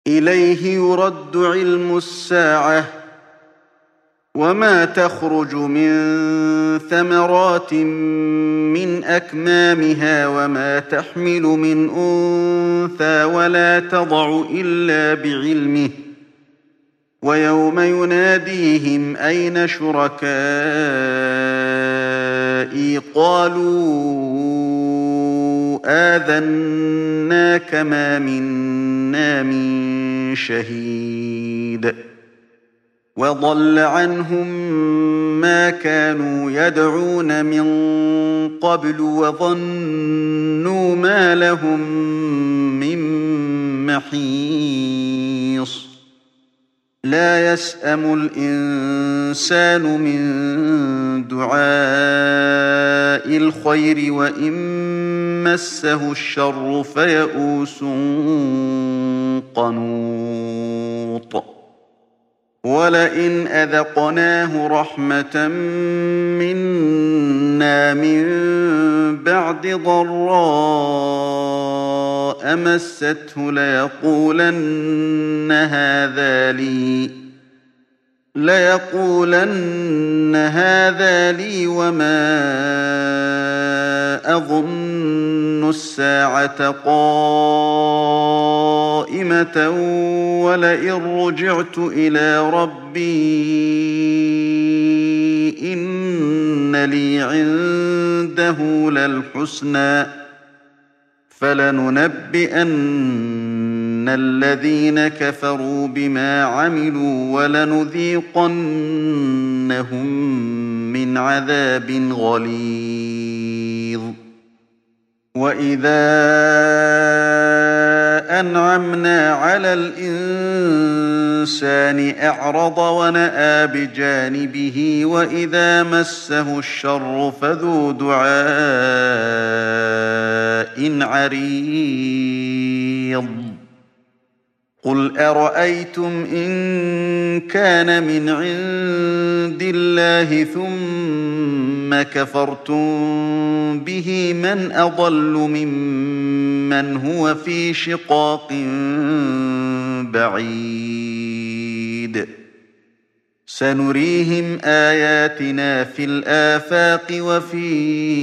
إليه يرد علم الساعة وما تخرج من ثمرات من أكمامها وما تحمل من أنثى ولا تضع إلا بعلمه ويوم يناديهم أين شركائي قالوا آذناك ما منا من شهيد وضل عنهم ما كانوا يدعون من قبل وظنوا ما لهم من محيص لا يسأم الإنسان من دعاء الخير وإن مسه الشر فيئوس قنوط ولئن أذقناه رحمة منا من بعد ضراء مسته ليقولن هذا لي وما أظن الساعة قائمة ولئن رجعت إلى ربي إن لي عنده للحسنى فلننبئن الذين كفروا بما عملوا ولنذيقنهم من عذاب غليظ وإذا أنعمنا على الإنسان أعرض ونأى بجانبه وإذا مسه الشر فذو دعاء عريض قل أرأيتم إن كان من عند الله ثم كفرتم به من أضل ممن هو في شقاق بعيد سنريهم آياتنا في الآفاق وفي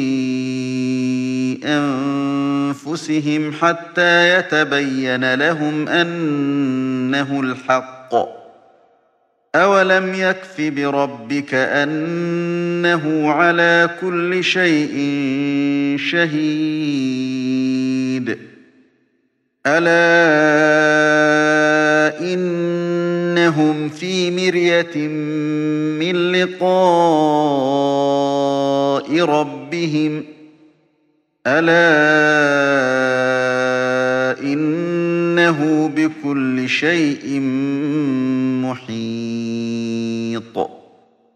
أنفسهم حتى يتبين لهم أنه الحق أولم يكف بربك أنه على كل شيء شهيد ألا إنهم في مرية من لقاء ربهم ألا إنه بكل شيء محيط